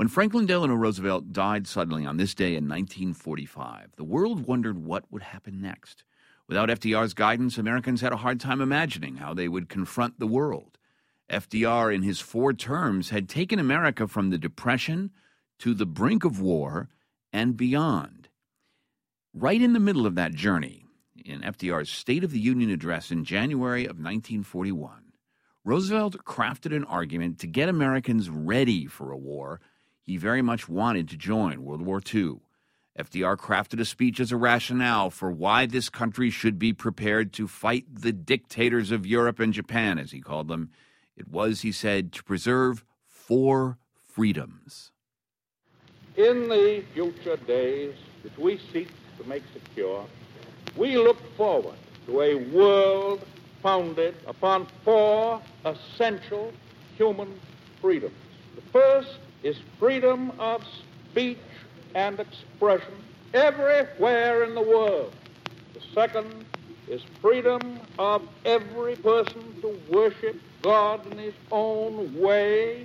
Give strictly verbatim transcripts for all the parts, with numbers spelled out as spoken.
When Franklin Delano Roosevelt died suddenly on this day in nineteen forty-five, the world wondered what would happen next. Without F D R's guidance, Americans had a hard time imagining how they would confront the world. F D R, in his four terms, had taken America from the Depression to the brink of war and beyond. Right in the middle of that journey, in F D R's State of the Union address in January of nineteen forty-one, Roosevelt crafted an argument to get Americans ready for a war he very much wanted to join, World War Two. F D R crafted a speech as a rationale for why this country should be prepared to fight the dictators of Europe and Japan, as he called them. It was, he said, to preserve four freedoms. In the future days which we seek to make secure, we look forward to a world founded upon four essential human freedoms. The first is freedom of speech and expression everywhere in the world. The second is freedom of every person to worship God in his own way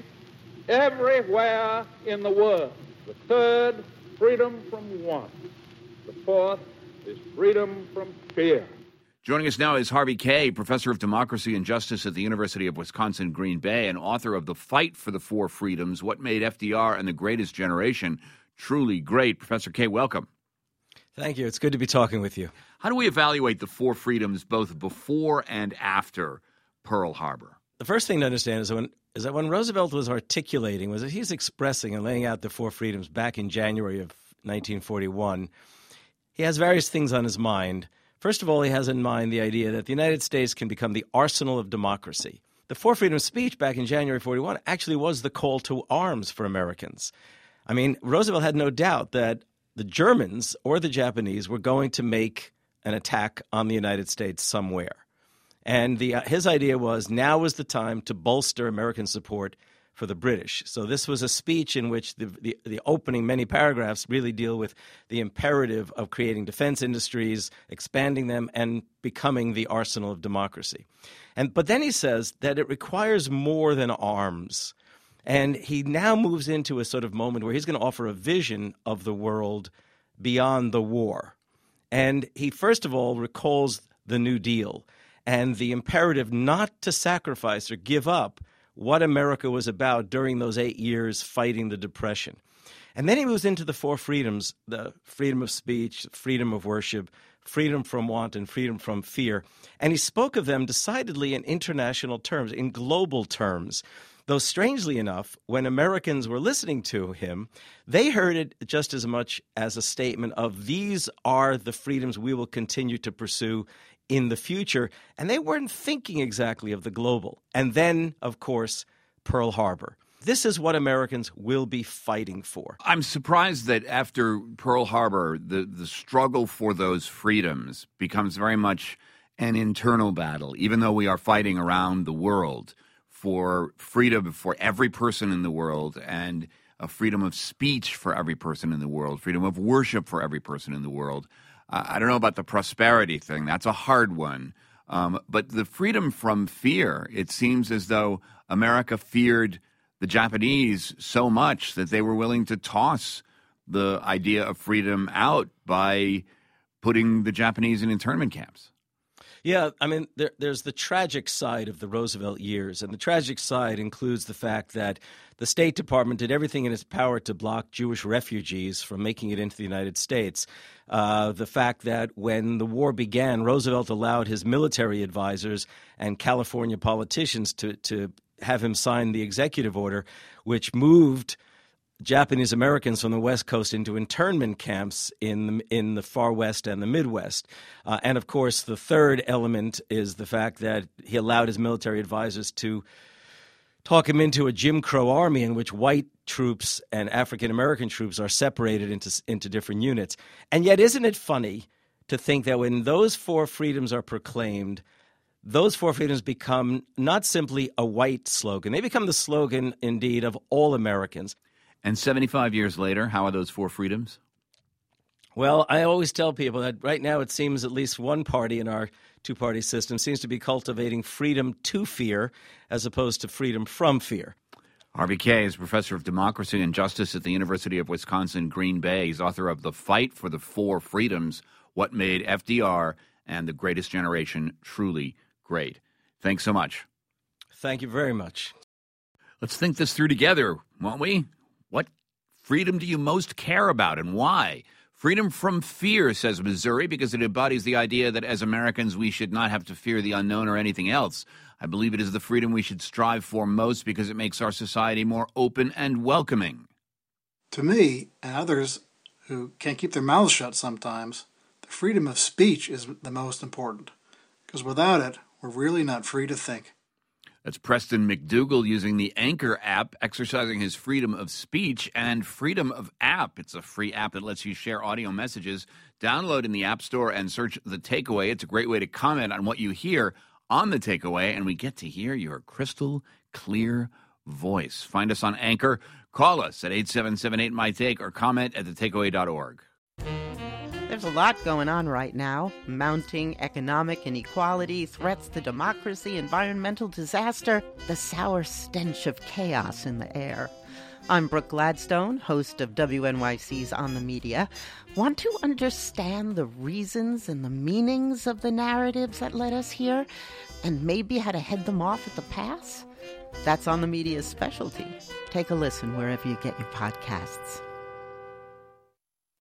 everywhere in the world. The third, freedom from want. The fourth is freedom from fear. Joining us now is Harvey Kaye, professor of democracy and justice at the University of Wisconsin, Green Bay, and author of The Fight for the Four Freedoms, What Made F D R and the Greatest Generation Truly Great. Professor Kaye, welcome. Thank you. It's good to be talking with you. How do we evaluate the four freedoms both before and after Pearl Harbor? The first thing to understand is, when, is that when Roosevelt was articulating, was that he's expressing and laying out the four freedoms back in January of nineteen forty-one, he has various things on his mind. First of all, he has in mind the idea that the United States can become the arsenal of democracy. The Four Freedoms speech back in January forty-one actually was the call to arms for Americans. I mean, Roosevelt had no doubt that the Germans or the Japanese were going to make an attack on the United States somewhere. And the, uh, his idea was now was the time to bolster American support for the British. So this was a speech in which the, the, the opening many paragraphs really deal with the imperative of creating defense industries, expanding them, and becoming the arsenal of democracy. And but then he says that it requires more than arms. And he now moves into a sort of moment where he's going to offer a vision of the world beyond the war. And he first of all recalls the New Deal and the imperative not to sacrifice or give up what America was about during those eight years fighting the Depression. And then he moves into the four freedoms, the freedom of speech, freedom of worship, freedom from want, and freedom from fear. And he spoke of them decidedly in international terms, in global terms. Though strangely enough, when Americans were listening to him, they heard it just as much as a statement of these are the freedoms we will continue to pursue in the future, and they weren't thinking exactly of the global. And then, of course, Pearl Harbor. This is what Americans will be fighting for. I'm surprised that after Pearl Harbor, the, the struggle for those freedoms becomes very much an internal battle, even though we are fighting around the world for freedom for every person in the world and a freedom of speech for every person in the world, freedom of worship for every person in the world. Uh, I don't know about the prosperity thing. That's a hard one. Um, but the freedom from fear, it seems as though America feared the Japanese so much that they were willing to toss the idea of freedom out by putting the Japanese in internment camps. Yeah, I mean, there, there's the tragic side of the Roosevelt years, and the tragic side includes the fact that the State Department did everything in its power to block Jewish refugees from making it into the United States. Uh, the fact that when the war began, Roosevelt allowed his military advisors and California politicians to, to have him sign the executive order, which moved Japanese Americans from the West Coast into internment camps in the, in the far West and the Midwest. Uh, and, of course, the third element is the fact that he allowed his military advisors to talk him into a Jim Crow army in which white troops and African-American troops are separated into, into different units. And yet, isn't it funny to think that when those four freedoms are proclaimed, those four freedoms become not simply a white slogan. They become the slogan, indeed, of all Americans. And seventy-five years later, how are those four freedoms? Well, I always tell people that right now it seems at least one party in our two-party system seems to be cultivating freedom to fear as opposed to freedom from fear. Harvey Kaye is professor of democracy and justice at the University of Wisconsin, Green Bay. He's author of The Fight for the Four Freedoms, What Made F D R and the Greatest Generation Truly Great. Thanks so much. Thank you very much. Let's think this through together, won't we? What freedom do you most care about and why? Freedom from fear, says Missouri, because it embodies the idea that as Americans we should not have to fear the unknown or anything else. I believe it is the freedom we should strive for most because it makes our society more open and welcoming. To me, and others who can't keep their mouths shut sometimes, the freedom of speech is the most important, because without it, we're really not free to think. That's Preston McDougall using the Anchor app, exercising his freedom of speech and freedom of app. It's a free app that lets you share audio messages. Download in the App Store and search The Takeaway. It's a great way to comment on what you hear on The Takeaway, and we get to hear your crystal clear voice. Find us on Anchor. Call us at eight seven seven eight, M Y Take or comment at the takeaway dot org. There's a lot going on right now. Mounting economic inequality, threats to democracy, environmental disaster, the sour stench of chaos in the air. I'm Brooke Gladstone, host of W N Y C's On the Media. Want to understand the reasons and the meanings of the narratives that led us here, and maybe how to head them off at the pass? That's On the Media's specialty. Take a listen wherever you get your podcasts.